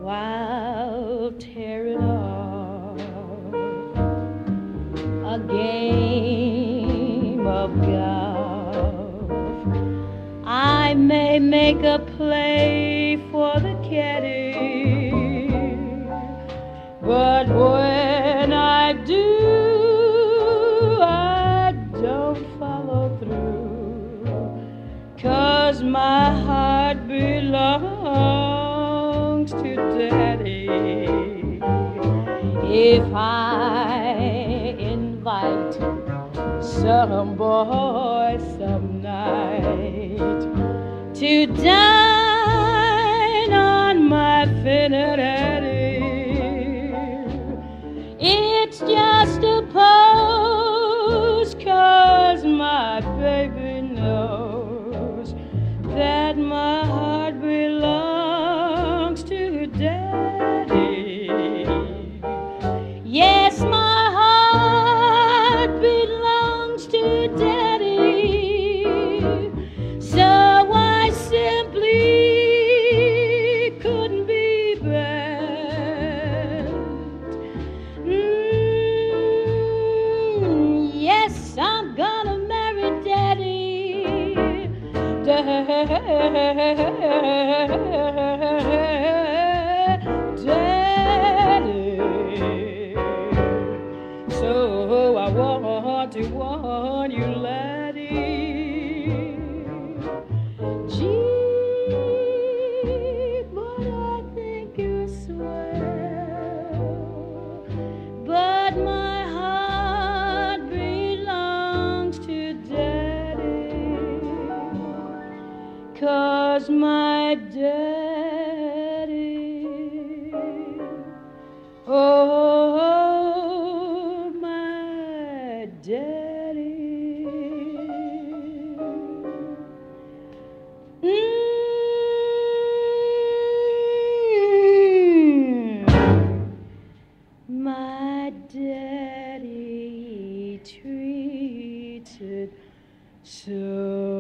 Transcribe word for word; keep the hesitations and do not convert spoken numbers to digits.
while tearing off a game of golf. I may make a play for the caddy, but when I do, I don't follow through, 'cause my heart belongs to Daddy. If I invite some boy some night to dine on my Finnetti, it's just a pose, 'cause my baby knows that my heart belongs to Daddy. Yes, my heart belongs to Daddy, so I simply couldn't be bad. Mm, yes, I'm gonna marry Daddy. Daddy. So I want to warn you, laddie. Gee, but I think you're swell, but my heart belongs to Daddy, 'cause my Daddy, oh, my Daddy, mm, my Daddy treated so